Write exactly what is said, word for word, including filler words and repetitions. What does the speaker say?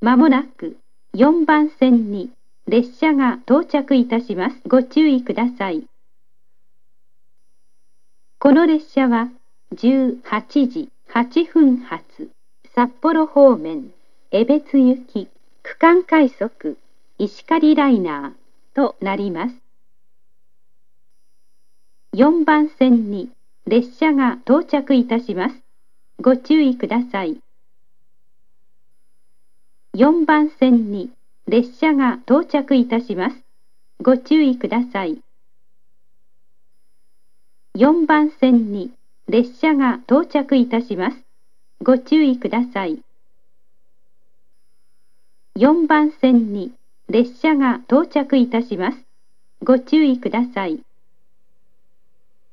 まもなくよんばん線に列車が到着いたします。ご注意ください。この列車はじゅうはちじはっぷん発、札幌方面、江別行き、区間快速、石狩ライナーとなります。よんばん線に列車が到着いたします。ご注意ください。よんばん線に列車が到着いたします。ご注意ください。よんばん線に列車が到着いたします。ご注意ください。よんばん線に列車が到着いたします。ご注意ください。